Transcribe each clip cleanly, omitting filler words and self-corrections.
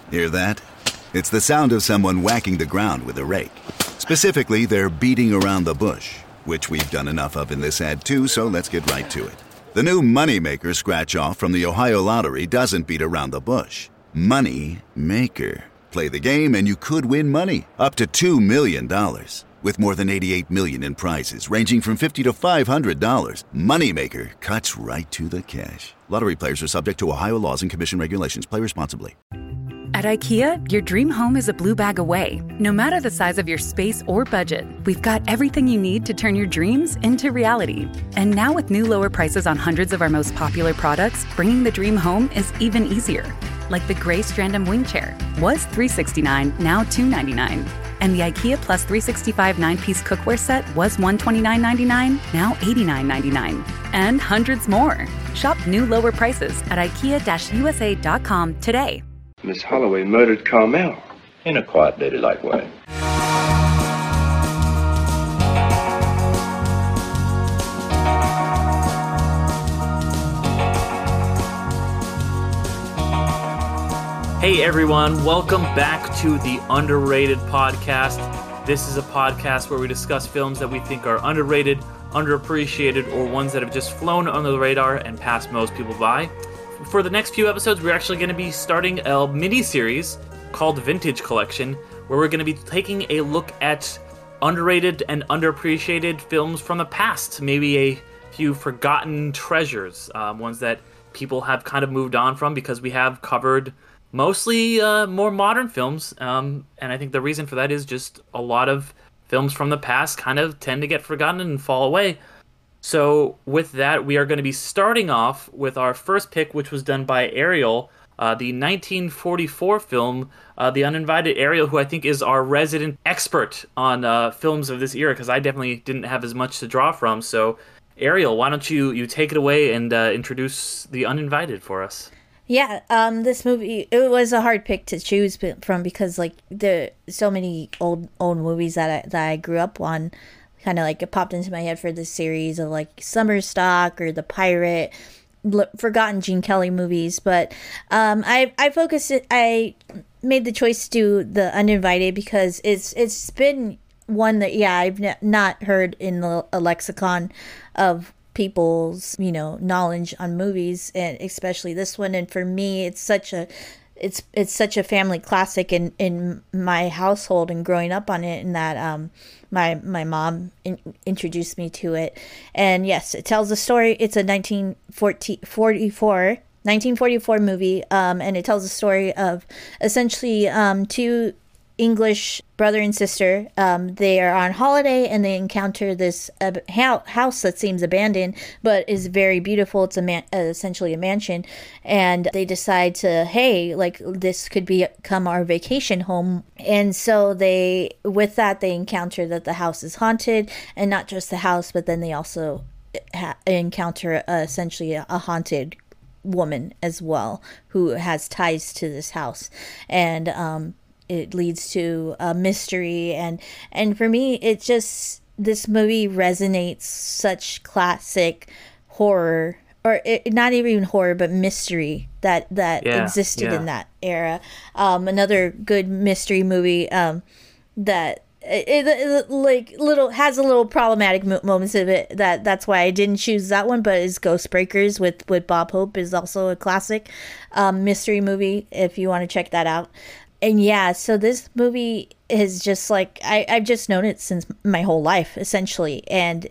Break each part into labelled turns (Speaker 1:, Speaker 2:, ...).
Speaker 1: Hear that? It's the sound of someone whacking the ground with a rake. Specifically, they're beating around the bush, which we've done enough of in this ad too, so let's get right to it. The new Moneymaker scratch-off from the Ohio Lottery doesn't beat around the bush. Money Maker. Play the game and you could win money, up to $2 million. With more than $88 million in prizes, ranging from $50 to $500, Moneymaker cuts right to the cash. Lottery players are subject to Ohio laws and commission regulations. Play responsibly.
Speaker 2: At IKEA, your dream home is a blue bag away. No matter the size of your space or budget, we've got everything you need to turn your dreams into reality. And now with new lower prices on hundreds of our most popular products, bringing the dream home is even easier. Like the gray Strandom wing chair was $369, now $299. And the IKEA Plus 365 9-piece cookware set was $129.99, now $89.99. And hundreds more. Shop new lower prices at IKEA-USA.com today.
Speaker 3: Miss Holloway murdered Carmel in a quiet, ladylike way.
Speaker 4: Hey everyone, welcome back to the Underrated Podcast. This is a podcast where we discuss films that we think are underrated, underappreciated, or ones that have just flown under the radar and passed most people by. For the next few episodes, we're actually going to be starting a mini-series called Vintage Collection, where we're going to be taking a look at underrated and underappreciated films from the past. Maybe a few forgotten treasures, ones that people have kind of moved on from because we have covered mostly more modern films. And I think the reason for that is just a lot of films from the past kind of tend to get forgotten and fall away. So with that, we are going to be starting off with our first pick, which was done by Ariel, the 1944 film, The Uninvited. Ariel, who I think is our resident expert on films of this era, because I definitely didn't have as much to draw from. So Ariel, why don't you take it away and introduce The Uninvited for us?
Speaker 5: Yeah, this movie, it was a hard pick to choose from because like there so many old movies that I grew up on. Kind of like it popped into my head for this series of like Summer Stock or The Pirate, forgotten Gene Kelly movies. But I made the choice to do The Uninvited because it's been one that I've not heard in a lexicon of people's knowledge on movies, and especially this one. And for me, it's such a family classic in my household and growing up on it, and that my mom introduced me to it. And yes, it tells a story. It's a 1944 movie, and it tells a story of essentially two English brother and sister. They are on holiday and they encounter this house that seems abandoned but is very beautiful. It's essentially a mansion, and they decide to, hey, like this could become our vacation home. And so they encounter that the house is haunted, and not just the house, but then they also encounter essentially a haunted woman as well who has ties to this house. And it leads to a mystery, and for me, it just, this movie resonates such classic horror, or not even horror, but mystery that existed in that era. Another good mystery movie that it like has a little problematic moments of it. That's why I didn't choose that one, but is Ghost Breakers with Bob Hope is also a classic mystery movie if you want to check that out. And yeah, so this movie is just like, I've just known it since my whole life, essentially. And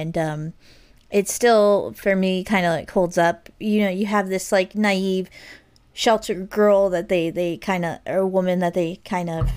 Speaker 5: it still, for me, kind of like holds up. You have this like naive, sheltered girl that they kind of, or a woman that they kind of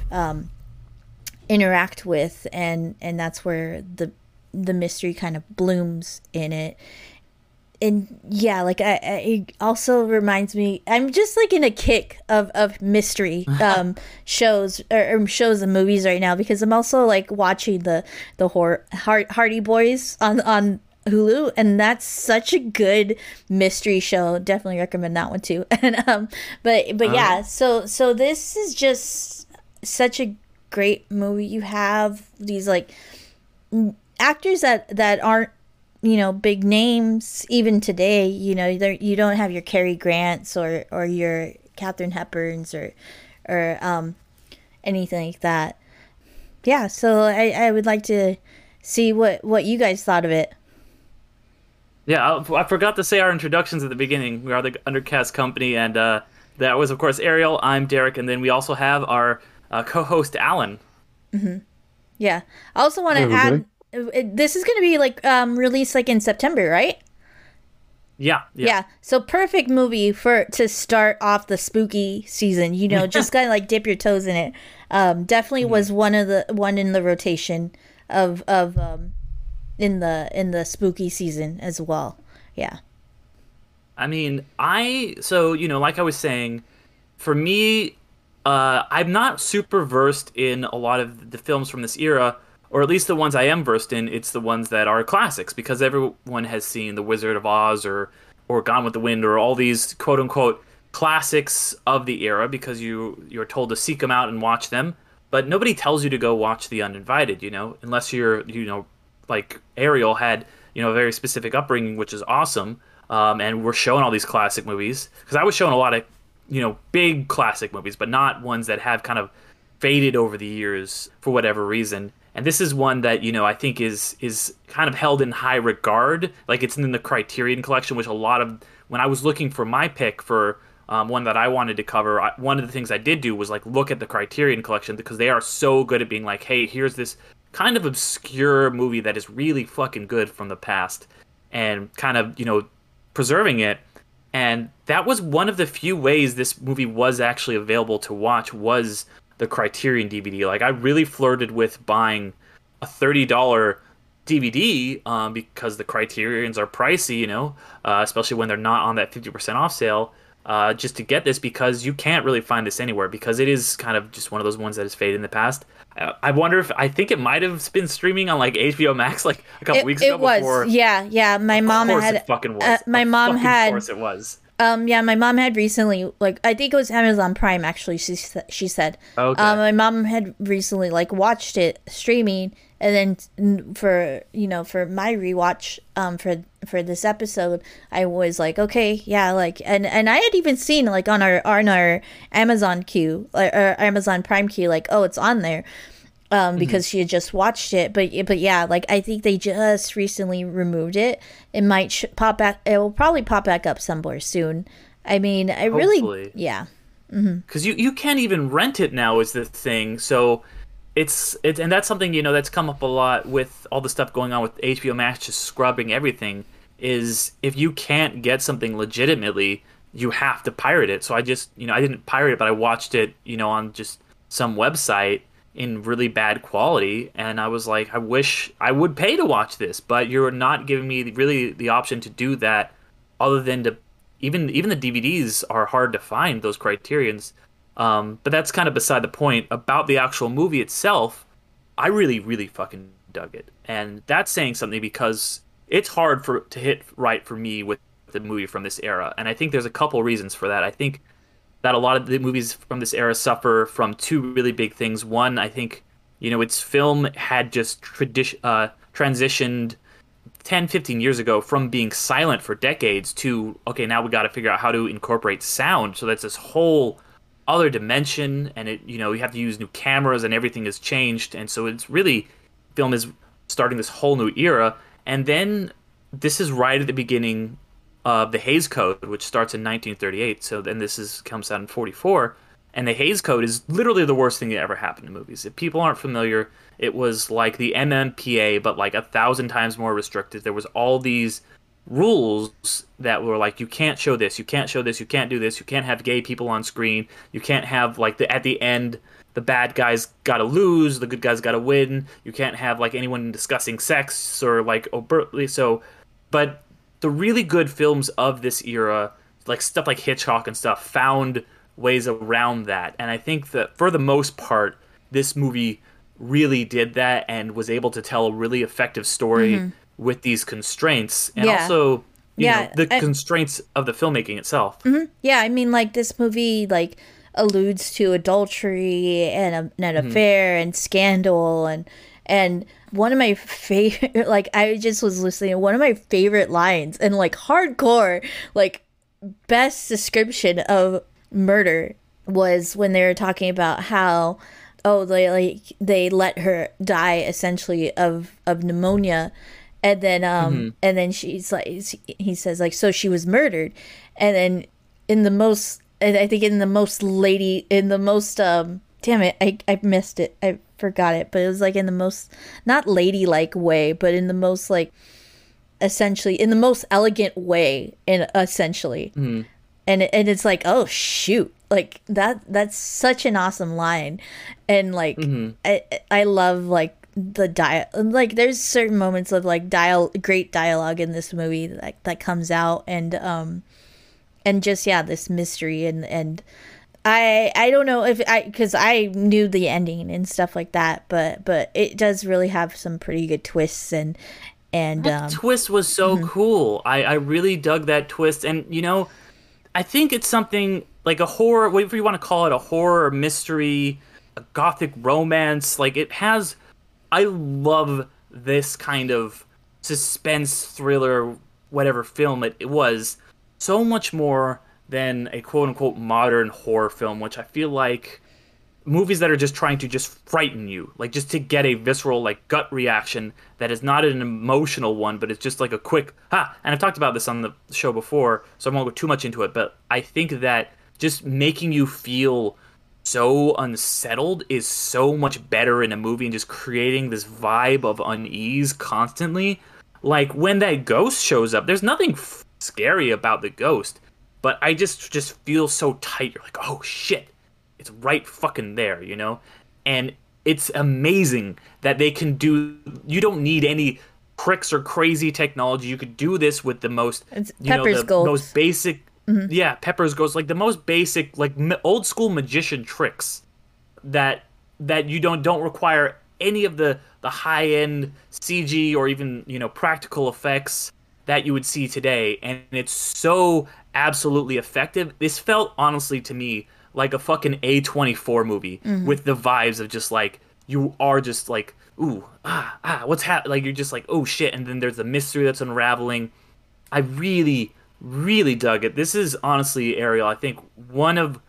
Speaker 5: interact with. And that's where the mystery kind of blooms in it. And yeah, like it also reminds me, I'm just like in a kick of mystery shows or shows and movies right now, because I'm also like watching the horror Hardy Boys on Hulu, and that's such a good mystery show. Definitely recommend that one too. And but yeah, so this is just such a great movie. You have these like actors that aren't big names even today. You don't have your Cary Grants or your Katharine Hepburns or or anything like that. Yeah, so I would like to see what you guys thought of it.
Speaker 4: Yeah, I forgot to say our introductions at the beginning. We are the Undercast Company, and that was, of course, Ariel. I'm Derek, and then we also have our co-host, Alan.
Speaker 5: Yeah. I also want to add, this is going to be like released like in September, right?
Speaker 4: Yeah.
Speaker 5: So perfect movie to start off the spooky season. You know, just kind of like dip your toes in it. Definitely was one in the rotation of in the spooky season as well. Yeah.
Speaker 4: I mean, so like I was saying, for me, I'm not super versed in a lot of the films from this era, or at least the ones I am versed in. It's the ones that are classics, because everyone has seen The Wizard of Oz or Gone with the Wind, or all these quote unquote classics of the era, because you're told to seek them out and watch them. But nobody tells you to go watch The Uninvited, unless you're, like Ariel had, a very specific upbringing, which is awesome. And we're showing all these classic movies, because I was showing a lot of, big classic movies, but not ones that have kind of faded over the years for whatever reason. And this is one that, I think is kind of held in high regard. Like, it's in the Criterion Collection, which when I was looking for my pick for one that I wanted to cover, one of the things I did do was like look at the Criterion Collection, because they are so good at being like, hey, here's this kind of obscure movie that is really fucking good from the past, and kind of, preserving it. And that was one of the few ways this movie was actually available to watch, was the Criterion DVD. Like, I really flirted with buying a $30 DVD because the Criterions are pricey, especially when they're not on that 50% off sale, just to get this, because you can't really find this anywhere, because it is kind of just one of those ones that has faded in the past. I wonder I think it might have been streaming on like HBO Max like a couple weeks ago.
Speaker 5: It was,
Speaker 4: before.
Speaker 5: Yeah. My mom had.
Speaker 4: It fucking was.
Speaker 5: My mom had.
Speaker 4: Of course it was.
Speaker 5: Yeah, my mom had recently, like, I think it was Amazon Prime, actually, she said.
Speaker 4: Okay.
Speaker 5: My mom had recently, like, watched it streaming, and then for my rewatch, for this episode, I was like, okay, yeah, like, and I had even seen, like, on our Amazon queue, or Amazon Prime queue, like, oh, it's on there. Because she had just watched it, but yeah, like, I think they just recently removed it. It might pop back. It will probably pop back up somewhere soon. I mean,
Speaker 4: Hopefully.
Speaker 5: Yeah.
Speaker 4: Because you can't even rent it now is the thing. So it's and that's something that's come up a lot with all the stuff going on with HBO Max just scrubbing everything. Is if you can't get something legitimately, you have to pirate it. So I just I didn't pirate it, but I watched it on just some website in really bad quality, and I was like, I wish I would pay to watch this, but you're not giving me really the option to do that, other than to even the DVDs are hard to find, those Criterions. But that's kind of beside the point. About the actual movie itself, I really, really fucking dug it, and that's saying something, because it's hard to hit right for me with the movie from this era, and I think there's a couple reasons for that. I think that a lot of the movies from this era suffer from two really big things. One, I think, its film had just transitioned 10, 15 years ago from being silent for decades to, okay, now we got to figure out how to incorporate sound. So that's this whole other dimension, and you have to use new cameras, and everything has changed. And so it's really, film is starting this whole new era. And then this is right at the beginning of the Hays Code, which starts in 1938. So then comes out in 44, and the Hays Code is literally the worst thing that ever happened to movies. If people aren't familiar, it was like the MMPA, but like 1,000 times more restricted. There was all these rules that were like, you can't show this, you can't show this, you can't do this, you can't have gay people on screen, you can't have like at the end the bad guys gotta lose, the good guys gotta win, you can't have like anyone discussing sex or like overtly so. But the really good films of this era, like stuff like Hitchcock and stuff, found ways around that. And I think that for the most part, this movie really did that and was able to tell a really effective story with these constraints. And also, the constraints of the filmmaking itself.
Speaker 5: Yeah, I mean, like, this movie, like, alludes to adultery and an affair and scandal and one of my favorite, like, I just was listening to one of my favorite lines and, like, hardcore, like, best description of murder, was when they were talking about how they let her die essentially of pneumonia, and then and then she's like, he says like, so she was murdered, and then I think in the most damn it, I missed it, I forgot it, but it was like in the most not ladylike way, but in the most like essentially in the most elegant way, essentially. And it's like, oh shoot, like that's such an awesome line. And like I love like the like there's certain moments of like great dialogue in this movie that comes out, and just this mystery, and I don't know if because I knew the ending and stuff like that, but it does really have some pretty good twists, and
Speaker 4: that twist was so cool. I really dug that twist, and I think it's something like a horror, whatever you want to call it, a horror mystery, a gothic romance. Like I love this kind of suspense thriller, whatever film it was, so much more than a quote-unquote modern horror film, which I feel like movies that are just trying to just frighten you, like just to get a visceral like gut reaction that is not an emotional one, but it's just like a quick and I've talked about this on the show before, so I won't go too much into it, but I think that just making you feel so unsettled is so much better in a movie, and just creating this vibe of unease constantly. Like when that ghost shows up, there's nothing scary about the ghost, but I just feel so tight. You're like, oh shit, it's right fucking there, And it's amazing that they can do. You don't need any tricks or crazy technology. You could do this with the most,
Speaker 5: Pepper's Gold,
Speaker 4: most basic. Yeah, Pepper's Ghost, like the most basic, like old school magician tricks that you don't require any of the high end CG or even practical effects that you would see today, and it's so absolutely effective. This felt honestly to me like a fucking A24 movie with the vibes of just like you are just like, ooh, what's happening? Like you're just like, oh shit, and then there's the mystery that's unraveling. I really dug it. This is honestly, Ariel, I think one of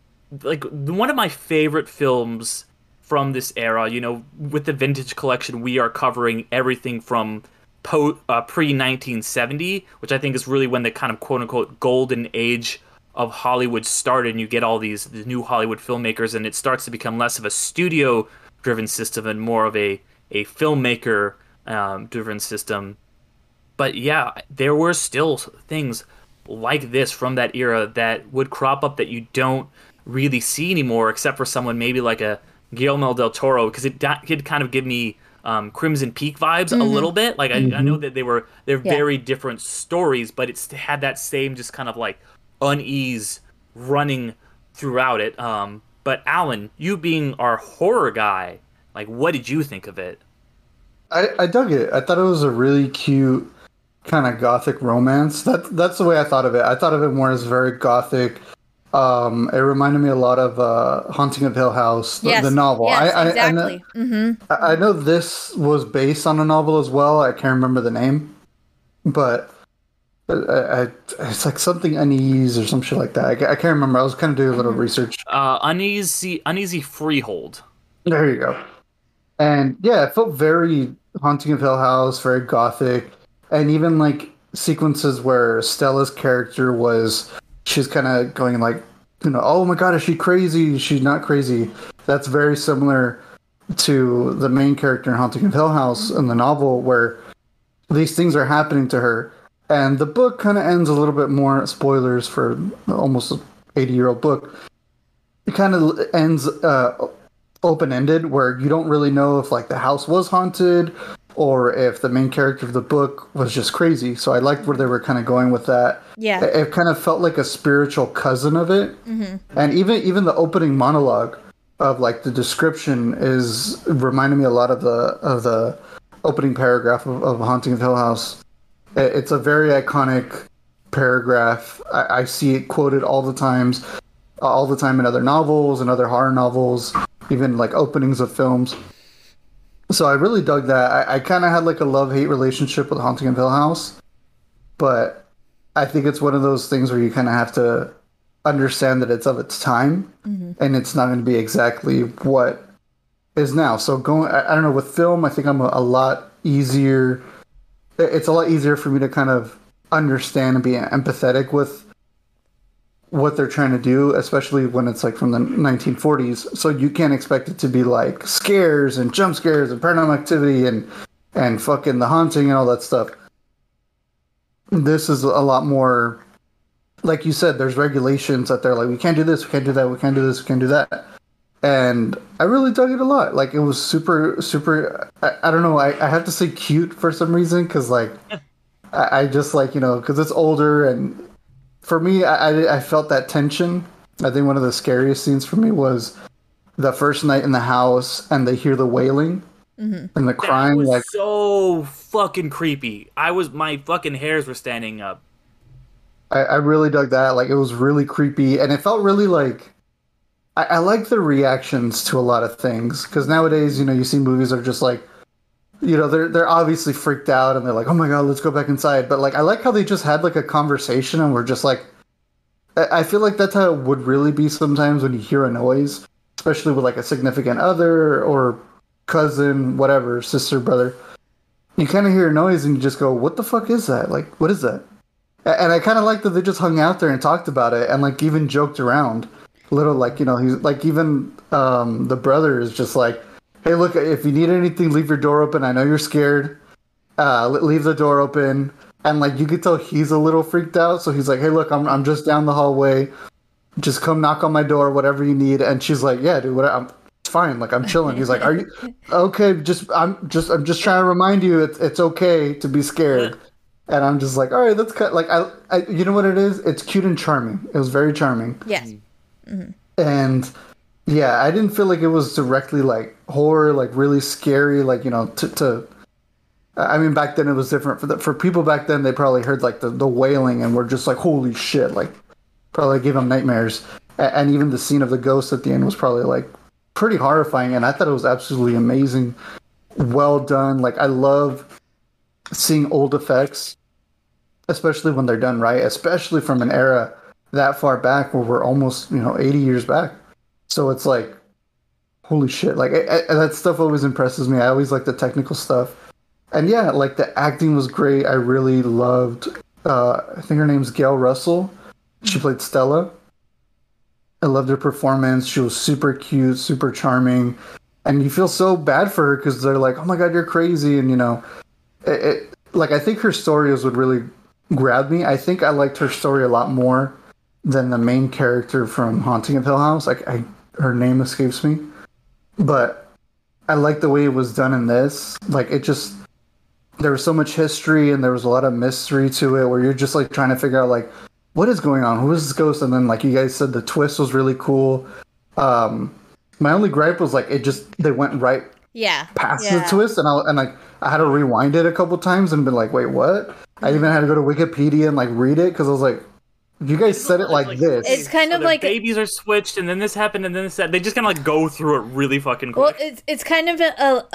Speaker 4: my favorite films from this era. With the Vintage Collection, we are covering everything from pre-1970, which I think is really when the kind of quote-unquote golden age of Hollywood started, and you get all these new Hollywood filmmakers, and it starts to become less of a studio-driven system and more of a filmmaker driven system. But yeah, there were still things like this from that era that would crop up that you don't really see anymore, except for someone maybe like a Guillermo del Toro, because it could kind of give me Crimson Peak vibes a little bit. Like I know that they're very different stories, but it's had that same just kind of like unease running throughout it. But Alan, you being our horror guy, like what did you think of it?
Speaker 6: I dug it. I thought it was a really cute kind of gothic romance. That's the way I thought of it. I thought of it more as very gothic. It reminded me a lot of Haunting of Hill House, the novel.
Speaker 5: Yes, exactly.
Speaker 6: I know this was based on a novel as well. I can't remember the name, but it's like something Unease or some shit like that. I can't remember. I was kind of doing a little research.
Speaker 4: Uneasy Freehold.
Speaker 6: There you go. And yeah, it felt very Haunting of Hill House, very gothic, and even like sequences where Stella's character she's kind of going like, oh my god, is she crazy? She's not crazy. That's very similar to the main character in Haunting of Hill House in the novel, where these things are happening to her. And the book kind of ends a little bit more, spoilers for almost an 80-year-old book. It kind of ends open-ended, where you don't really know if like the house was haunted or if the main character of the book was just crazy. So I liked where they were kind of going with that.
Speaker 5: Yeah.
Speaker 6: It kind of felt like a spiritual cousin of it. And even the opening monologue of like the description reminded me a lot of the opening paragraph of Haunting of Hill House. It's a very iconic paragraph. I see it quoted all the time in other novels and other horror novels, even like openings of films. So I really dug that. I kind of had like a love-hate relationship with Haunting of Hill House, but I think it's one of those things where you kind of have to understand that it's of its time, and it's not going to be exactly what is now. So I don't know, with film, I think I'm a lot easier. It's a lot easier for me to kind of understand and be empathetic with what they're trying to do, especially when it's like from the 1940s. So you can't expect it to be like scares and jump scares and paranormal activity and fucking The Haunting and all that stuff. This is a lot more, like you said, there's regulations that they're like, we can't do this, we can't do that, we can't do this, we can't do that. And I really dug it a lot. Like, it was super, super, I don't know, I have to say cute for some reason, because, like, I just, like, you know, because it's older, and for me, I felt that tension. I think one of the scariest scenes for me was the first night in the house, and they hear the wailing, and the crying.
Speaker 4: That was
Speaker 6: like,
Speaker 4: so fucking creepy. My fucking hairs were standing up.
Speaker 6: I really dug that. Like, it was really creepy, and it felt really, like, I like the reactions to a lot of things, because nowadays, you know, you see movies that are just like, you know, they're obviously freaked out and they're like, oh my god, let's go back inside. But like, I like how they just had like a conversation and we're just like, I feel like that's how it would really be sometimes when you hear a noise, especially with like a significant other or cousin, whatever, sister, brother. You kind of hear a noise and you just go, what the fuck is that? Like, what is that? And I kind of like that they just hung out there and talked about it and like even joked around. Little, like, you know, he's like, even the brother is just like, hey, look, if you need anything, leave your door open. I know you're scared. Leave the door open. And like, you could tell he's a little freaked out. So he's like, hey, look, I'm just down the hallway. Just come knock on my door, whatever you need. And she's like, yeah, dude, it's fine. Like, I'm chilling. He's like, are you okay? I'm just trying to remind you, it's okay to be scared. And I'm just like, all right, that's like, I you know what it is? It's cute and charming. It was very charming.
Speaker 5: Yes.
Speaker 6: And yeah, I didn't feel like it was directly like horror, like really scary, like, you know, I mean, back then it was different for people back then. They probably heard like the wailing and were just like, holy shit, like probably gave them nightmares. And even the scene of the ghost at the end was probably like pretty horrifying. And I thought it was absolutely amazing. Well done. Like, I love seeing old effects, especially when they're done right, especially from an era that far back where we're almost, you know, 80 years back. So it's like, holy shit. Like, that stuff always impresses me. I always like the technical stuff. And yeah, like, the acting was great. I really loved, I think her name's Gail Russell. She played Stella. I loved her performance. She was super cute, super charming. And you feel so bad for her because they're like, oh my god, you're crazy. And, you know, like, I think her stories would really grab me. I think I liked her story a lot more than the main character from Haunting of Hill House. Like, her name escapes me, but I like the way it was done in this. Like, it just, there was so much history and there was a lot of mystery to it where you're just like trying to figure out like, what is going on? Who is this ghost? And then, like you guys said, the twist was really cool. My only gripe was like, they went right past the twist, and I had to rewind it a couple times and been like, wait, what? I even had to go to Wikipedia and like read it because I was like, you guys said it like this.
Speaker 5: It's kind of like
Speaker 4: babies are switched, and then this happened, and then this happened. They just kind of like go through it really fucking quick.
Speaker 5: Well, it's kind of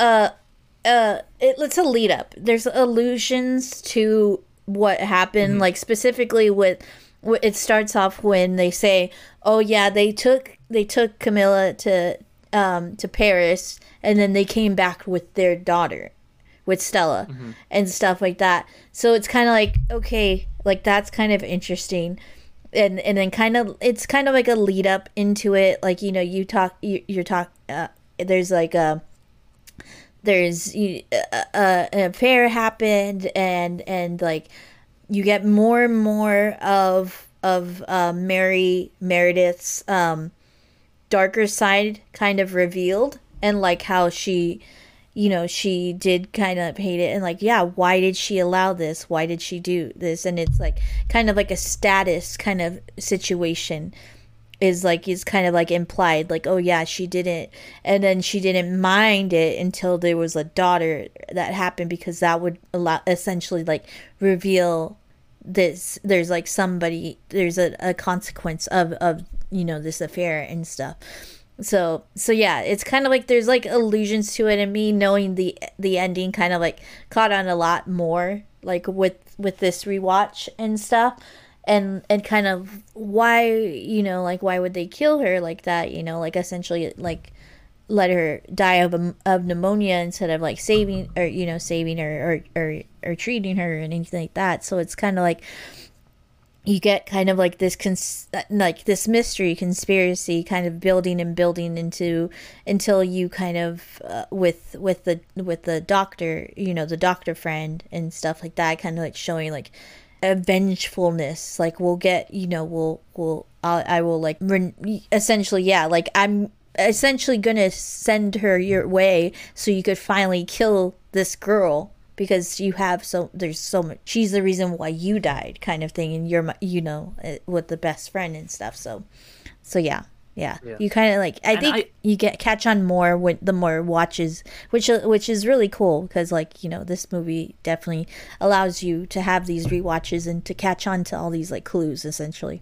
Speaker 5: it's a lead up. There's allusions to what happened, like specifically with it starts off when they say, "Oh yeah, they took Camilla to Paris, and then they came back with their daughter, with Stella, and stuff like that." So it's kind of like, okay, like that's kind of interesting. And then it's kind of like a lead up into it, like, you know, there's like an affair happened, and like you get more and more of Mary Meredith's darker side kind of revealed, and like how she, you know, she did kind of hate it, and like, yeah, why did she allow this? Why did she do this? And it's like kind of like a status kind of situation is kind of like implied, like, oh yeah, she didn't, and then she didn't mind it until there was a daughter that happened, because that would essentially like reveal this, there's like somebody, there's a consequence of you know, this affair and stuff. So yeah, it's kind of like there's like allusions to it, and me knowing the ending kind of like caught on a lot more, like with this rewatch and stuff. and kind of why, you know, like why would they kill her like that, you know, like essentially like let her die of pneumonia instead of like saving or, you know, saving her or treating her and anything like that. So it's kind of like you get kind of like this like this mystery conspiracy kind of building and building into until you kind of with the doctor, you know, the doctor friend and stuff like that, kind of like showing like a vengefulness, like we'll get, you know, I will like essentially, yeah, like I'm essentially gonna send her your way so you could finally kill this girl because you have there's so much, she's the reason why you died kind of thing, and you're, you know, with the best friend and stuff. So yeah. You kind of like, I think you catch on more with the more watches, which is really cool because, like, you know, this movie definitely allows you to have these rewatches and to catch on to all these like clues essentially.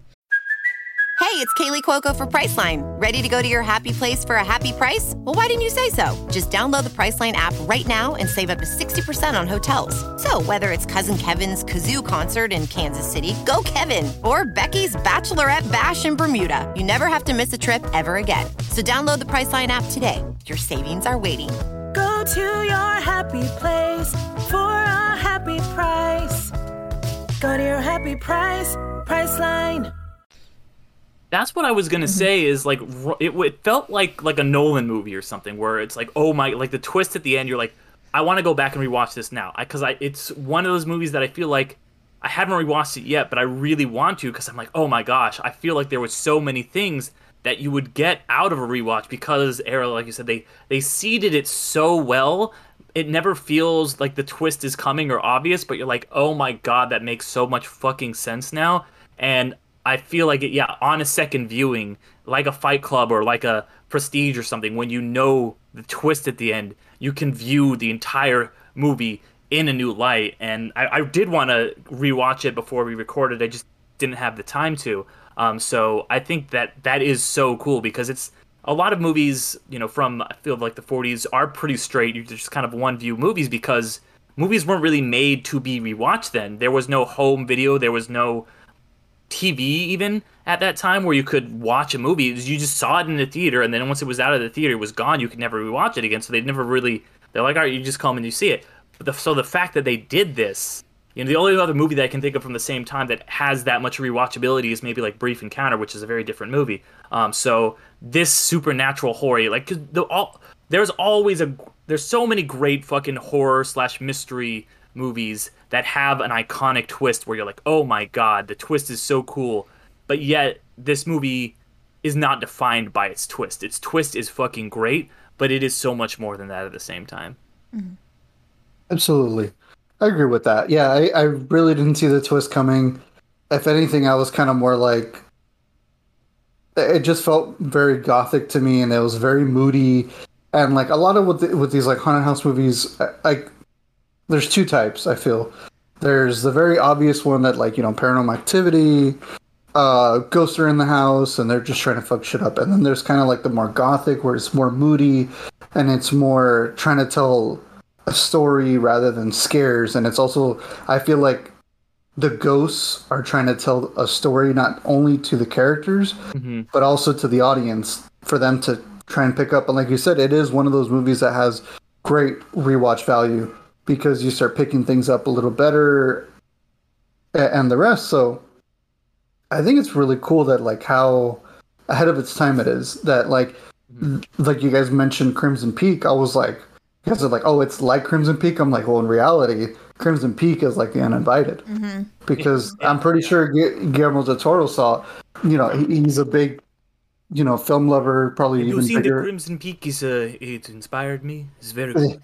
Speaker 7: Hey, it's Kaylee Cuoco for Priceline. Ready to go to your happy place for a happy price? Well, why didn't you say so? Just download the Priceline app right now and save up to 60% on hotels. So whether it's Cousin Kevin's Kazoo Concert in Kansas City, go Kevin, or Becky's Bachelorette Bash in Bermuda, you never have to miss a trip ever again. So download the Priceline app today. Your savings are waiting.
Speaker 8: Go to your happy place for a happy price. Go to your happy price, Priceline.
Speaker 4: That's what I was gonna say. Is like it felt like a Nolan movie or something, where it's like, oh my, like the twist at the end. You're like, I want to go back and rewatch this now, because it's one of those movies that I feel like I haven't rewatched it yet, but I really want to, because I'm like, oh my gosh, I feel like there was so many things that you would get out of a rewatch because, Ariel, like you said, they seeded it so well. It never feels like the twist is coming or obvious, but you're like, oh my god, that makes so much fucking sense now. And I feel like it, yeah, on a second viewing, like a Fight Club or like a Prestige or something, when you know the twist at the end, you can view the entire movie in a new light. And I did want to rewatch it before we recorded. I just didn't have the time to. So I think that is so cool, because it's a lot of movies, you know, from I feel like the 40s are pretty straight. You're just kind of one view movies, because movies weren't really made to be rewatched then. There was no home video. There was no TV even at that time where you could watch a movie. You just saw it in the theater, and then once it was out of the theater, it was gone. You could never rewatch it again. So they're like, all right, you just come and you see it. But so the fact that they did this, you know, the only other movie that I can think of from the same time that has that much rewatchability is maybe like Brief Encounter, which is a very different movie. So this supernatural horror, like, there's so many great fucking horror / mystery movies that have an iconic twist where you're like, oh my god, the twist is so cool, but yet this movie is not defined by its twist. Its twist is fucking great, but it is so much more than that at the same time.
Speaker 5: Mm-hmm.
Speaker 6: Absolutely. I agree with that. Yeah, I really didn't see the twist coming. If anything, I was kind of more like, it just felt very gothic to me, and it was very moody. And like a lot of with these like haunted house movies, there's two types, I feel. There's the very obvious one that, like, you know, Paranormal Activity, ghosts are in the house and they're just trying to fuck shit up. And then there's kind of like the more gothic, where it's more moody and it's more trying to tell a story rather than scares. And it's also, I feel like the ghosts are trying to tell a story not only to the characters, but also to the audience for them to try and pick up. And like you said, it is one of those movies that has great rewatch value, because you start picking things up a little better and the rest. So I think it's really cool that, like, how ahead of its time it is. That, like you guys mentioned Crimson Peak, I was like, you guys are like, oh, it's like Crimson Peak? I'm like, well, in reality, Crimson Peak is like The Uninvited. Because I'm pretty sure Guillermo del Toro saw, you know, he's a big, you know, film lover, probably even bigger.
Speaker 4: The Crimson Peak it inspired me. It's very good.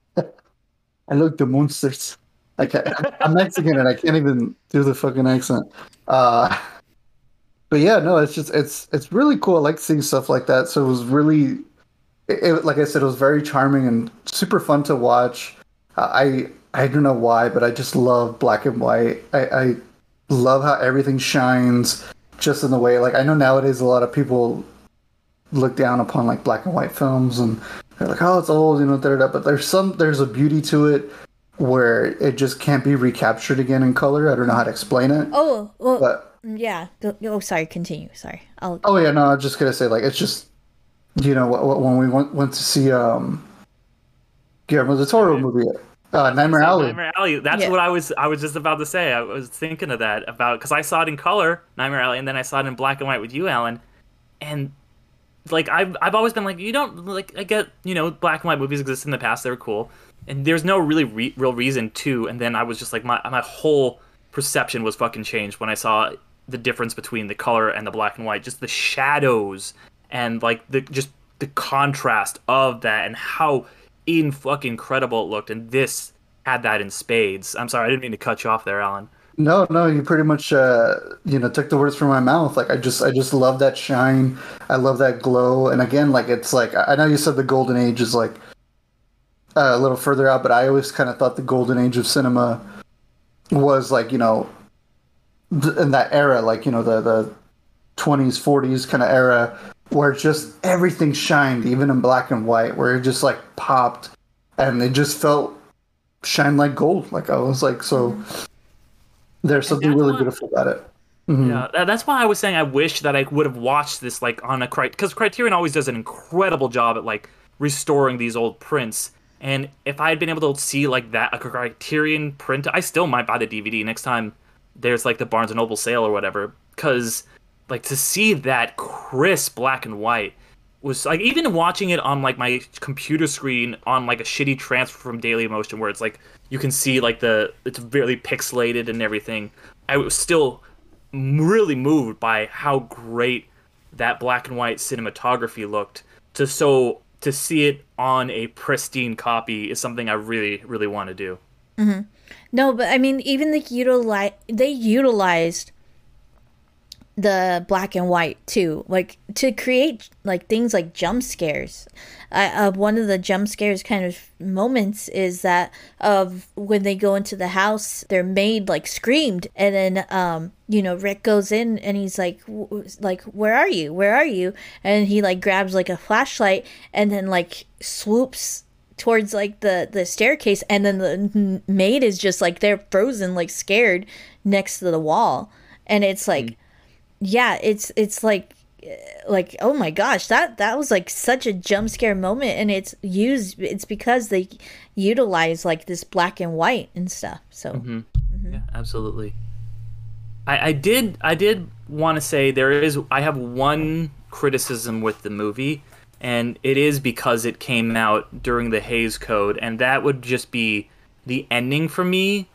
Speaker 6: I look the monsters. I'm Mexican and I can't even do the fucking accent. But yeah, no, it's just it's really cool. I like seeing stuff like that. So it was really, like I said, it was very charming and super fun to watch. I don't know why, but I just love black and white. I love how everything shines just in the way. Like, I know nowadays a lot of people look down upon like black and white films, and they're like, oh, it's old, you know, but there's a beauty to it where it just can't be recaptured again in color. I don't know how to explain it.
Speaker 5: Oh, well, Yeah. Oh, sorry. Continue. Sorry.
Speaker 6: Oh yeah, no, I was just gonna say like it's just when we went to see Guillermo del Toro movie, Nightmare Alley.
Speaker 4: Nightmare Alley. That's what I was just about to say. I was thinking of that because I saw it in color, Nightmare Alley, and then I saw it in black and white with you, Alan. And like I've always been like, you don't like, I get, black and white movies exist in the past, they were cool, and there's no really real reason to. And then I was just like, my whole perception was fucking changed when I saw the difference between the color and the black and white, just the shadows and like the contrast of that and how fucking incredible it looked. And this had that in spades. I'm sorry, I didn't mean to cut you off there, Alan.
Speaker 6: No, you pretty much took the words from my mouth. Like I just love that shine. I love that glow. And again, like it's like, I know you said the golden age is like a little further out, but I always kind of thought the golden age of cinema was like, in that era, like, the 20s, 40s kind of era where just everything shined, even in black and white, where it just like popped and it just felt shine like gold. Like I was like, so there's something really beautiful about it. Mm-hmm.
Speaker 4: Yeah, that's why I was saying I wish that I would have watched this like on a because Criterion always does an incredible job at like restoring these old prints. And if I had been able to see like that, a Criterion print, I still might buy the DVD next time there's like the Barnes & Noble sale or whatever. Because like to see that crisp black and white was like, even watching it on like my computer screen on like a shitty transfer from Dailymotion where it's like you can see like it's very pixelated and everything. I was still really moved by how great that black and white cinematography looked. To see it on a pristine copy is something I really, really want to do.
Speaker 5: Mm-hmm. No, but I mean, even they utilized the black and white too, like to create like things like jump scares. One of the jump scares kind of moments is that of when they go into the house, their maid like screamed, and then Rick goes in and he's like where are you, and he like grabs like a flashlight and then like swoops towards like the staircase, and then the maid is just like they're frozen, like scared next to the wall, and it's like it's like oh my gosh, that was like such a jump scare moment, and it's because they utilize like this black and white and stuff. So
Speaker 4: yeah, absolutely. I did want to say I have one criticism with the movie, and it is because it came out during the Hays Code, and that would just be the ending for me.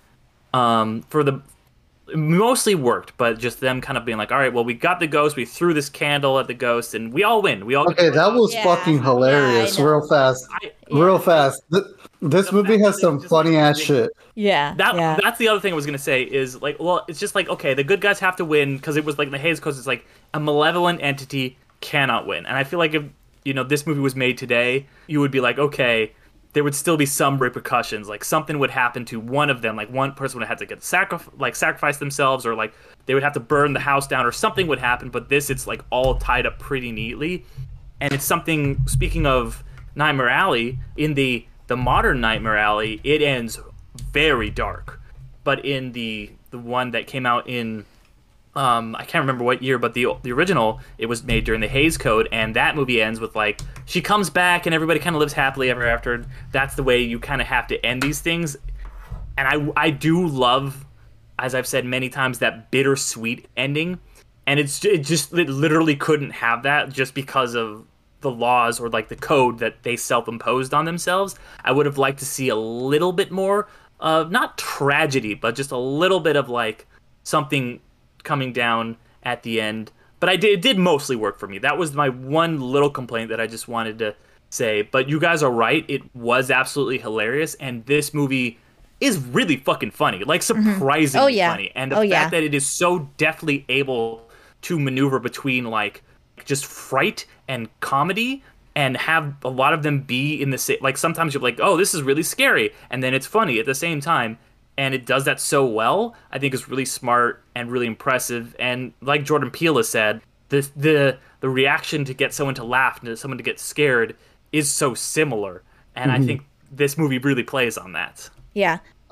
Speaker 4: Mostly worked, but just them kind of being like, all right, well, we got the ghost, we threw this candle at the ghost, and we all win.
Speaker 6: Okay, that was fucking hilarious. Real fast. This movie has some funny ass shit.
Speaker 5: Yeah.
Speaker 4: That's the other thing I was going to say is like, well, it's just like, okay, the good guys have to win because it was like the Hays Code is like a malevolent entity cannot win. And I feel like if, this movie was made today, you would be like, okay, there would still be some repercussions. Like something would happen to one of them. Like one person would have to get sacrifice themselves, or like they would have to burn the house down, or something would happen. But this, it's like all tied up pretty neatly. And it's something, speaking of Nightmare Alley, in the modern Nightmare Alley, it ends very dark. But in the one that came out in, I can't remember what year, but the original, it was made during the Hays Code, and that movie ends with like she comes back and everybody kind of lives happily ever after. That's the way you kind of have to end these things. And I do love, as I've said many times, that bittersweet ending. And it literally couldn't have that just because of the laws or like the code that they self-imposed on themselves. I would have liked to see a little bit more of not tragedy, but just a little bit of like something coming down at the end. But it did mostly work for me. That was my one little complaint that I just wanted to say. But you guys are right. It was absolutely hilarious. And this movie is really fucking funny. Like surprisingly funny. And the fact that it is so deftly able to maneuver between like just fright and comedy, and have a lot of them be in the same, like sometimes you're like, oh, this is really scary, and then it's funny at the same time. And it does that so well. I think it's really smart and really impressive. And like Jordan Peele has said, the reaction to get someone to laugh and to someone to get scared is so similar. And I think this movie really plays on that.
Speaker 5: Yeah.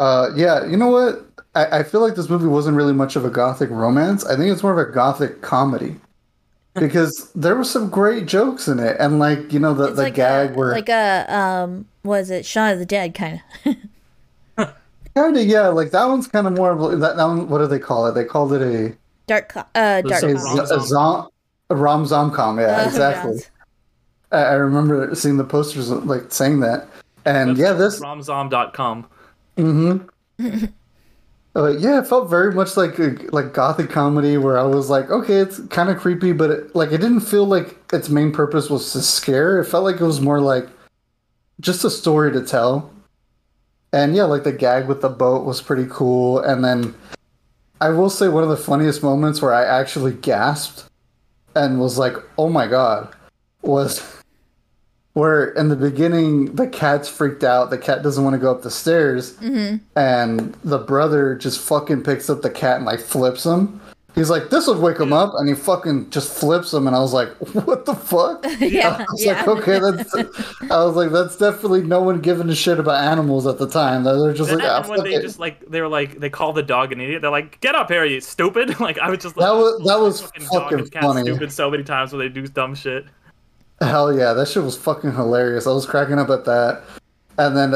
Speaker 6: Yeah, you know what? I feel like this movie wasn't really much of a gothic romance. I think it's more of a gothic comedy. Because there were some great jokes in it, and like, you know, the
Speaker 5: like
Speaker 6: gag where
Speaker 5: was it Shaun of the Dead kind of?
Speaker 6: kind of, yeah, like that one's kind of more of that one. What do they call it? They called it a rom-com. Yeah, exactly. I remember seeing the posters like saying that, and yeah, this
Speaker 4: romzom.com.
Speaker 6: Mm-hmm. Yeah, it felt very much like gothic comedy where I was like, okay, it's kind of creepy, but it didn't feel like its main purpose was to scare. It felt like it was more like just a story to tell. And yeah, like the gag with the boat was pretty cool. And then I will say one of the funniest moments where I actually gasped and was like, oh my God, was where in the beginning the cat's freaked out. The cat doesn't want to go up the stairs, and the brother just fucking picks up the cat and like flips him. He's like, "This would wake him up," and he fucking just flips him. And I was like, "What the fuck?" I was like, "Okay, that's." I was like, "That's definitely no one giving a shit about animals at the time. They're just like, ah,
Speaker 4: when they just like they call the dog an idiot. They're like, "Get up here, you stupid!" Like I was just like,
Speaker 6: that was fucking funny.
Speaker 4: Stupid so many times when they do dumb shit.
Speaker 6: Hell yeah, that shit was fucking hilarious. I was cracking up at that. And then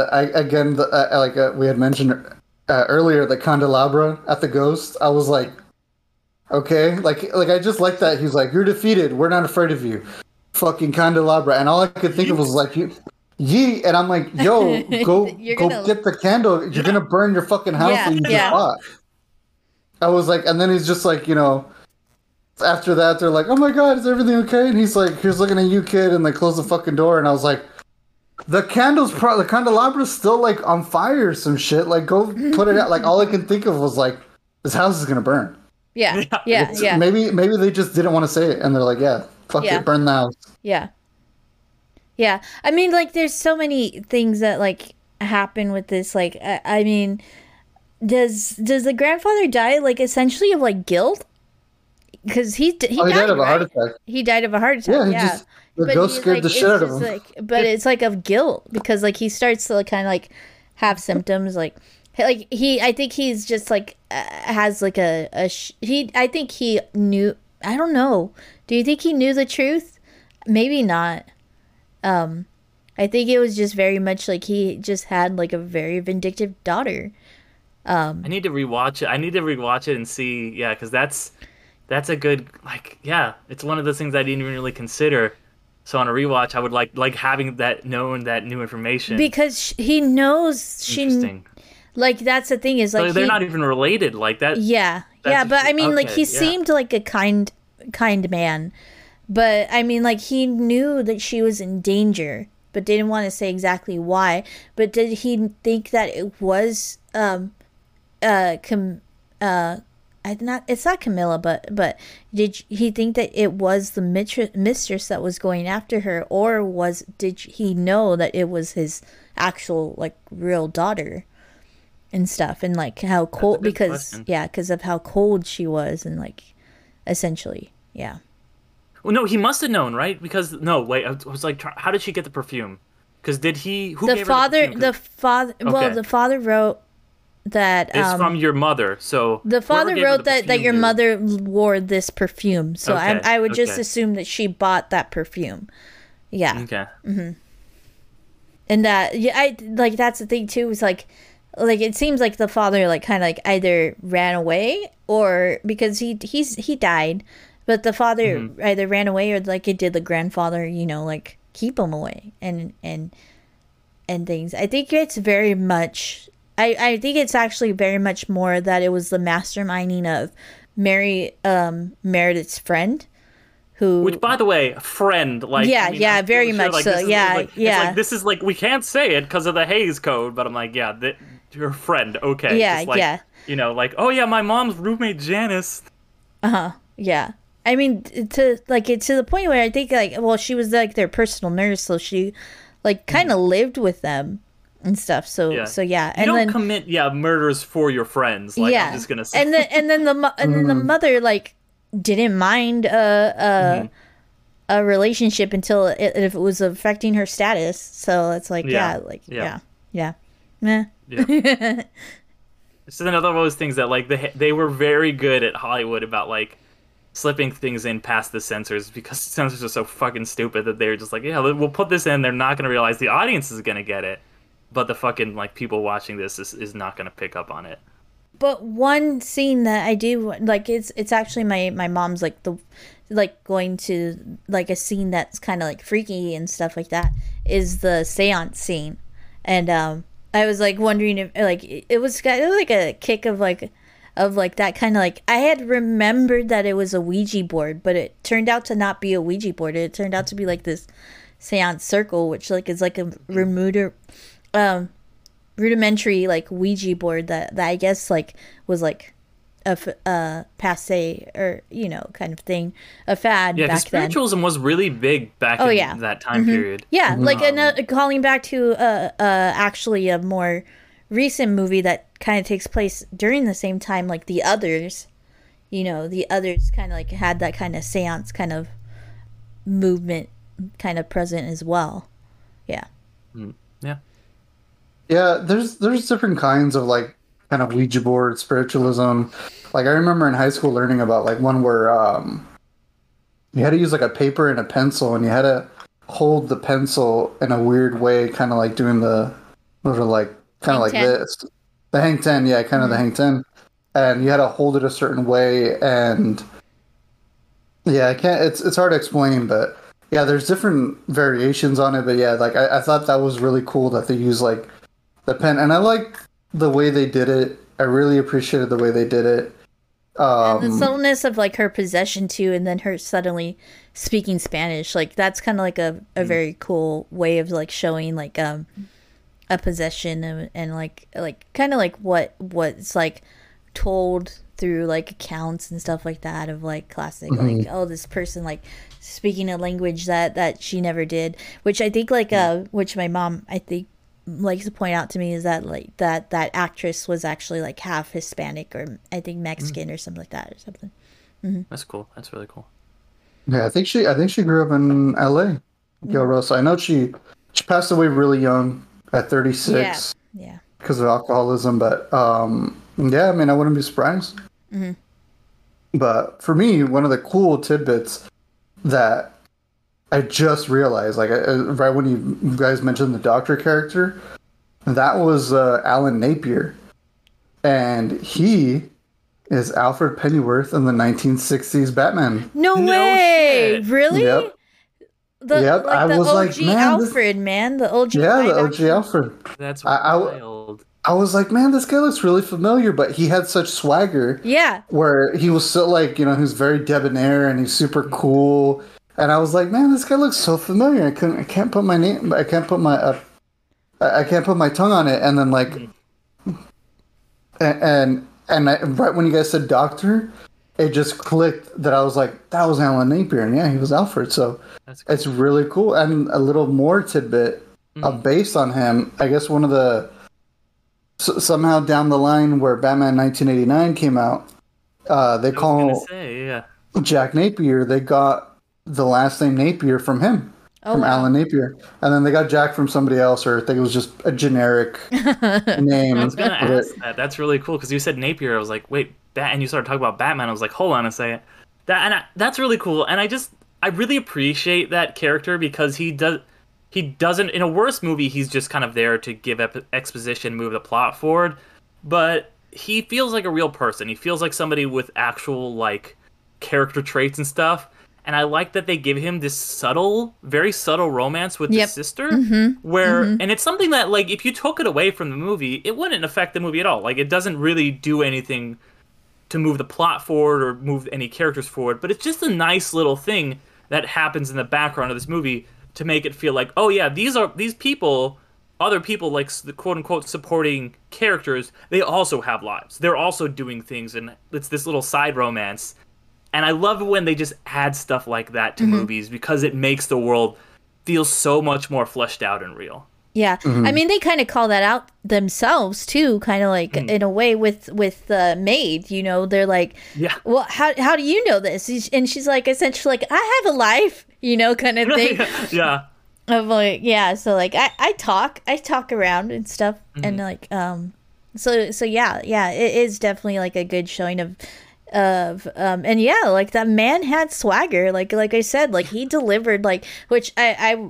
Speaker 6: we had mentioned earlier, the candelabra at the ghost. I was like, okay, like I just like that. He's like, "You're defeated. We're not afraid of you." Fucking candelabra, and all I could think of was like, "Yee," and I'm like, "Yo, go get the candle. You're gonna burn your fucking house that you just bought." I was like, and then he's just like, you know. After that, they're like, "Oh my God, is everything okay?" And he's like, "Here's looking at you, kid," and they close the fucking door. And I was like, the candelabra's still like on fire or some shit. Like, go put it out. Like, all I can think of was like, this house is gonna burn.
Speaker 5: Yeah.
Speaker 6: Maybe they just didn't want to say it, and they're like, "Yeah, fuck it, burn the house."
Speaker 5: Yeah. Yeah. I mean, like, there's so many things that like happen with this. Like, I mean, does the grandfather die like essentially of like guilt? Because he died
Speaker 6: of a heart attack.
Speaker 5: He died of a heart attack. Yeah.
Speaker 6: The ghost scared the shit out of him.
Speaker 5: But it's like of guilt because like he starts to like, kind of like have symptoms like he. I think he's just like has like I think he knew. I don't know. Do you think he knew the truth? Maybe not. I think it was just very much like he just had like a very vindictive daughter.
Speaker 4: I need to rewatch it and see. Yeah, because that's a good, like, yeah, it's one of those things I didn't even really consider. So on a rewatch, I would like having that new information.
Speaker 5: Because he knows
Speaker 4: Interesting.
Speaker 5: Like, that's the thing is, like,
Speaker 4: so they're not even related like that.
Speaker 5: Yeah. Yeah, but I mean, like, he seemed like a kind man. But, I mean, like, he knew that she was in danger, but didn't want to say exactly why. But did he think that it was, it's not Camilla, but did he think that it was the mistress that was going after her, or did he know that it was his actual like real daughter and stuff, and like how cold because of how cold she was, and like essentially, yeah.
Speaker 4: Well, no, he must have known, right? Because no, wait, I was like, how did she get the perfume? Because did he? Who gave her the perfume?
Speaker 5: The father wrote that
Speaker 4: it's from your mother. So
Speaker 5: the father wrote that your mother wore this perfume. So I would just assume that she bought that perfume. Yeah.
Speaker 4: Okay.
Speaker 5: Mm-hmm. And that I like that's the thing too. Is like it seems like the father like kind of like either ran away or because he died, but the father either ran away or like it did the grandfather, you know, like keep him away and things. I think it's very much. I think it's actually very much more that it was the masterminding of Meredith's friend,
Speaker 4: which, by the way, friend, like
Speaker 5: very much
Speaker 4: like,
Speaker 5: so,
Speaker 4: This is like we can't say it because of the Hays Code, but I'm like, your friend, okay, you know, like, oh yeah, my mom's roommate Janice.
Speaker 5: Yeah. I mean, to the point where I think like, well, she was like their personal nurse, so she like kind of lived with them. And stuff, so yeah, and
Speaker 4: you don't
Speaker 5: then
Speaker 4: commit murders for your friends. Like, I'm just gonna say,
Speaker 5: and then the mother like didn't mind a relationship until if it was affecting her status. So it's like yeah. Yeah.
Speaker 4: This is another one of those things that like they were very good at Hollywood about like slipping things in past the censors, because the censors are so fucking stupid that they're just like, yeah, we'll put this in. They're not going to realize the audience is going to get it, but the fucking like people watching this is not going to pick up on it.
Speaker 5: But one scene that I do like, it's actually my mom's like going to like a scene that's kind of like freaky and stuff like that, is the seance scene. And I was like wondering if like it was like a kick of like that kind of like, I had remembered that it was a Ouija board, but it turned out to not be a Ouija board. It turned out to be like this seance circle, which like is like a rudimentary like Ouija board that I guess like was like a passe, or you know, kind of thing, a fad back then.
Speaker 4: Spiritualism was really big back in that time period.
Speaker 5: Yeah, like calling back to actually a more recent movie that kind of takes place during the same time, like The Others. You know, The Others kind of like had that kind of seance kind of movement kind of present as well. Yeah.
Speaker 6: Yeah, there's different kinds of like kind of Ouija board spiritualism. Like I remember in high school learning about like one where you had to use like a paper and a pencil, and you had to hold the pencil in a weird way, kind of like doing the sort of like kind of like this, the hang ten, yeah, kind of the hang ten, and you had to hold it a certain way, and yeah, I can't. It's hard to explain, but yeah, there's different variations on it, but yeah, like I thought that was really cool that they use like the pen, and I like the way they did it. I really appreciated the way they did it.
Speaker 5: And the subtleness of like her possession too, and then her suddenly speaking Spanish, like that's kind of like a very cool way of like showing like a possession, and like kind of like what's like told through like accounts and stuff like that of like classic like, oh, this person like speaking a language that she never did, which I think like which my mom I think likes to point out to me, is that like that actress was actually like half Hispanic, or I think Mexican or something like that, or something.
Speaker 4: That's cool. That's really cool.
Speaker 6: Yeah, I think she grew up in LA. Gil Rosa. I know she passed away really young at 36.
Speaker 5: Yeah.
Speaker 6: Because of alcoholism, but yeah, I mean, I wouldn't be surprised. But for me, one of the cool tidbits that I just realized, like right when you guys mentioned the Doctor character, that was Alan Napier, and he is Alfred Pennyworth in the 1960s Batman.
Speaker 5: No way!
Speaker 4: Shit.
Speaker 5: Really?
Speaker 6: Yep.
Speaker 5: Like
Speaker 6: I
Speaker 5: the
Speaker 6: was
Speaker 5: OG
Speaker 6: like, man,
Speaker 5: Alfred, man, the OG.
Speaker 6: Yeah, the OG Alfred.
Speaker 4: That's wild.
Speaker 6: I was like, man, this guy looks really familiar, but he had such swagger.
Speaker 5: Yeah.
Speaker 6: Where he was so like, you know, he's very debonair and he's super cool. And I was like, man, this guy looks so familiar. I can't put my name. I can't put my tongue on it. And then like, and right when you guys said Doctor, it just clicked that I was like, that was Alan Napier, and yeah, he was Alfred. So cool. It's really cool. And a little more tidbit based on him. I guess one of the somehow down the line where Batman 1989 came out, they call Jack Napier. They got the last name Napier from him, Alan Napier, and then they got Jack from somebody else, or I think it was just a generic name.
Speaker 4: I was gonna ask that. That's really cool because you said Napier. I was like, wait, and you started talking about Batman. I was like, hold on a second. That's really cool, and I really appreciate that character because he doesn't in a worse movie. He's just kind of there to give exposition, move the plot forward, but he feels like a real person. He feels like somebody with actual like character traits and stuff. And I like that they give him this very subtle romance with his sister, and it's something that, like, if you took it away from the movie, it wouldn't affect the movie at all. Like, it doesn't really do anything to move the plot forward or move any characters forward, but it's just a nice little thing that happens in the background of this movie to make it feel like, oh yeah, these people, other people, like the quote-unquote supporting characters, they also have lives. They're also doing things, and it's this little side romance. And I love it when they just add stuff like that to movies because it makes the world feel so much more fleshed out and real.
Speaker 5: Yeah. I mean, they kind of call that out themselves, too, kind of like in a way with Maid, you know, they're like, well, how do you know this? And she's like, essentially like, I have a life, you know, kind of thing.
Speaker 4: Yeah.
Speaker 5: of like, yeah, so like I talk around and stuff, and like so yeah, it is definitely like a good showing of and yeah, like that man had swagger, like I said, like he delivered, like, which I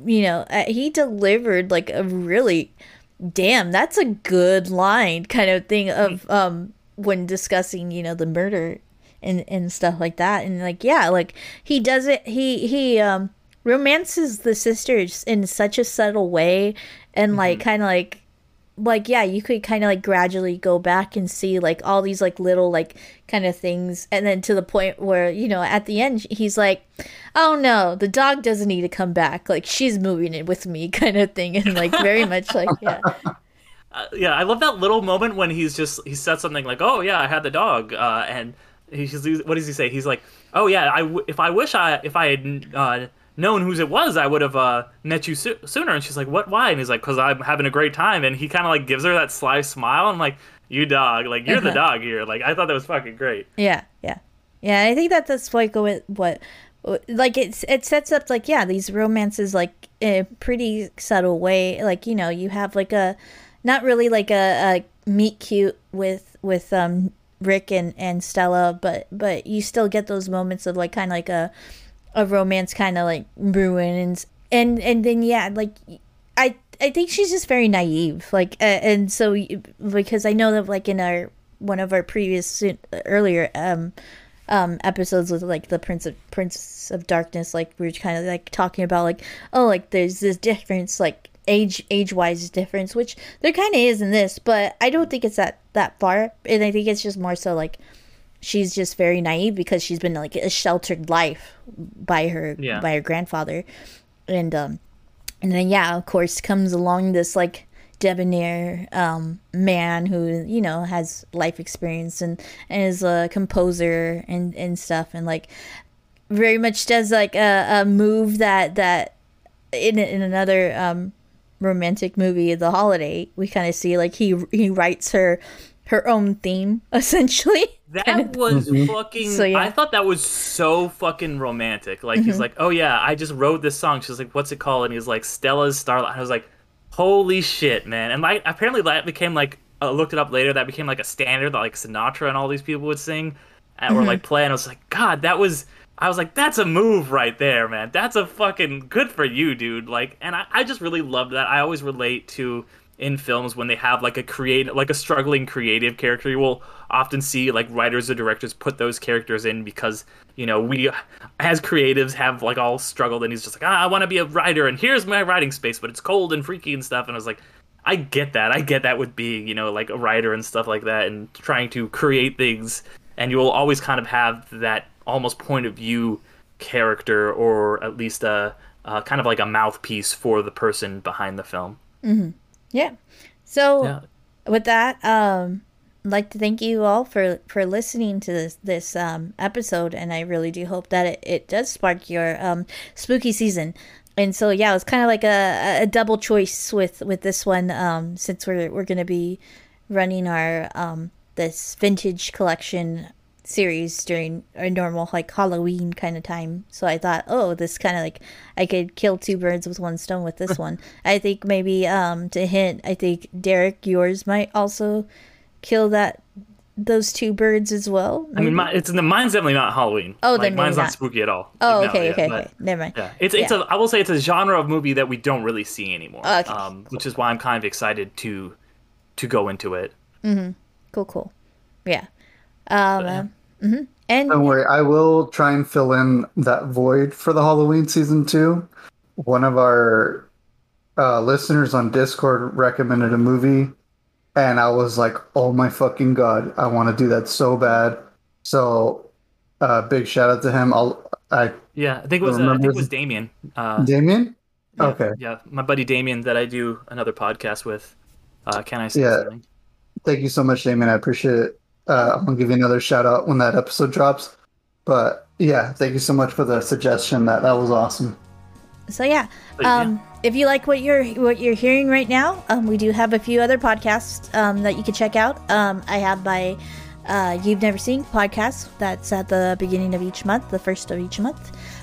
Speaker 5: he delivered like a really, damn, that's a good line kind of thing of when discussing, the murder and stuff like that. And like, yeah, like he does it, he romances the sisters in such a subtle way, and like kind of like yeah, you could kind of like gradually go back and see like all these like little like kind of things, and then to the point where at the end he's like, oh no, the dog doesn't need to come back, like she's moving in with me kind of thing. And like very much like, yeah.
Speaker 4: Yeah, I love that little moment when he said something like, oh yeah, I had the dog, and what does he say? He's like, oh yeah, if I had known whose it was, I would have met you sooner. And she's like, what, why? And he's like, because I'm having a great time. And he kind of like gives her that sly smile. I'm like, you dog, like you're the dog here. Like I thought that was fucking great.
Speaker 5: Yeah. I think that's like what like it sets up like, yeah, these romances like in a pretty subtle way. Like you have like a not really like a meet cute with Rick and Stella, but you still get those moments of like kind of like a romance kind of like ruins, and then yeah, like I think she's just very naive, like and so because I know that like in one of our previous earlier episodes with like the Prince of Darkness, like we were kind of like talking about like, oh, like there's this difference, like age wise difference, which there kind of is in this, but I don't think it's that far, and I think it's just more so like she's just very naive because she's been like a sheltered life by her grandfather, and then yeah, of course comes along this like debonair man who has life experience and is a composer and stuff, and like very much does like a move that in another romantic movie, The Holiday, we kind of see like he writes her own theme essentially.
Speaker 4: That was fucking, so, yeah. I thought that was so fucking romantic. Like, he's like, oh yeah, I just wrote this song. She's like, what's it called? And he's like, Stella's Starlight. I was like, holy shit, man. And like, apparently that became like, I looked it up later, that became like a standard that like Sinatra and all these people would sing or like play. And I was like, God, I was like, that's a move right there, man. That's a fucking, good for you, dude. Like, and I just really loved that. I always relate to, in films, when they have like a struggling creative character, you will often see like writers or directors put those characters in because we as creatives have like all struggled, and he's just like, I want to be a writer and here's my writing space, but it's cold and freaky and stuff. And I was like, I get that with being like a writer and stuff like that and trying to create things, and you will always kind of have that almost point of view character, or at least a kind of like a mouthpiece for the person behind the film.
Speaker 5: Yeah. So with that, I'd like to thank you all for listening to this episode, and I really do hope that it does spark your spooky season. And so yeah, it was kind of like a double choice with this one, since we're going to be running our this vintage collection series during a normal like Halloween kind of time. So I thought, oh, this kind of like I could kill two birds with one stone with this one. I think maybe to hint, I think Derek, yours might also kill those two birds as well. Maybe?
Speaker 4: I mean, mine's definitely not Halloween.
Speaker 5: Oh,
Speaker 4: like,
Speaker 5: then
Speaker 4: mine's
Speaker 5: not
Speaker 4: spooky at all.
Speaker 5: Oh,
Speaker 4: like,
Speaker 5: okay, never mind.
Speaker 4: Yeah, I will say it's a genre of movie that we don't really see anymore.
Speaker 5: Okay.
Speaker 4: Which is why I'm kind of excited to go into it.
Speaker 5: Cool. Yeah. And
Speaker 6: don't worry, I will try and fill in that void for the Halloween season 2. One of our listeners on Discord recommended a movie, and I was like, oh my fucking god, I want to do that so bad. So big shout out to him. I
Speaker 4: think it was Damien.
Speaker 6: Damien?
Speaker 4: Yeah,
Speaker 6: okay.
Speaker 4: Yeah, my buddy Damien that I do another podcast with. Can I say something?
Speaker 6: Thank you so much, Damien. I appreciate it. I'm going to give you another shout out when that episode drops. But yeah, thank you so much for the suggestion. That was awesome.
Speaker 5: So yeah, if you like what you're hearing right now, we do have a few other podcasts that you can check out. I have my You've Never Seen podcast that's at the beginning of each month, the first of each month.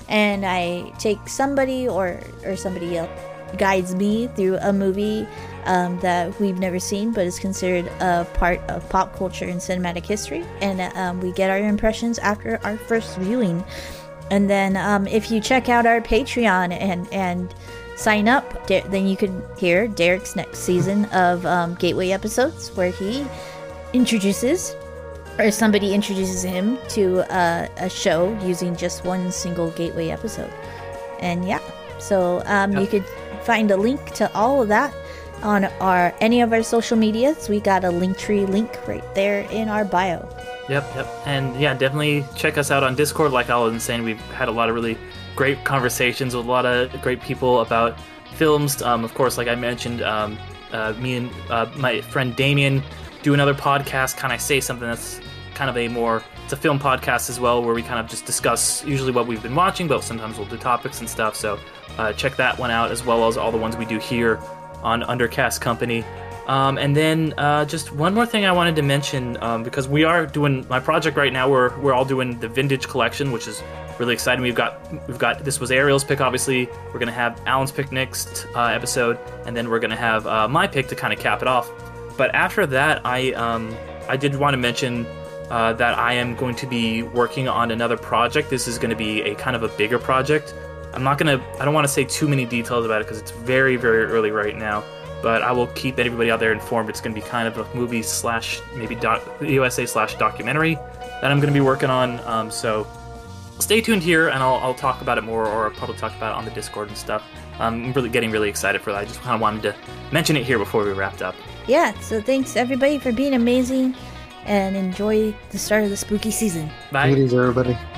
Speaker 5: and I take somebody or somebody else guides me through a movie that we've never seen but is considered a part of pop culture and cinematic history, and we get our impressions after our first viewing. And then if you check out our Patreon and sign up, then you can hear Derek's next season of Gateway episodes, where he introduces, or somebody introduces him to a show using just one single Gateway episode. And yeah, so you could find a link to all of that on any of our social medias. We got a Linktree link right there in our bio.
Speaker 4: Yep. And yeah, definitely check us out on Discord. Like I was saying, we've had a lot of really great conversations with a lot of great people about films. Of course, like I mentioned, me and my friend Damien do another podcast, Kind I Say Something, that's kind of it's a film podcast as well, where we kind of just discuss usually what we've been watching, but sometimes we'll do topics and stuff. So check that one out, as well as all the ones we do here on Undercast Company. And then just one more thing I wanted to mention, because we are doing my project right now. We're all doing the Vintage Collection, which is really exciting. We've got this was Ariel's pick, obviously. We're gonna have Alan's pick next episode, and then we're gonna have my pick to kind of cap it off. But after that, I did want to mention that I am going to be working on another project. This is going to be a kind of a bigger project. I don't want to say too many details about it because it's very, very early right now. But I will keep everybody out there informed. It's going to be kind of a movie / maybe USA / documentary that I'm going to be working on. So stay tuned here, and I'll talk about it more, or I'll probably talk about it on the Discord and stuff. I'm really getting really excited for that. I just kind of wanted to mention it here before we wrapped up.
Speaker 5: Yeah, so thanks everybody for being amazing, and enjoy the start of the spooky season.
Speaker 4: Bye.
Speaker 6: Ladies, everybody.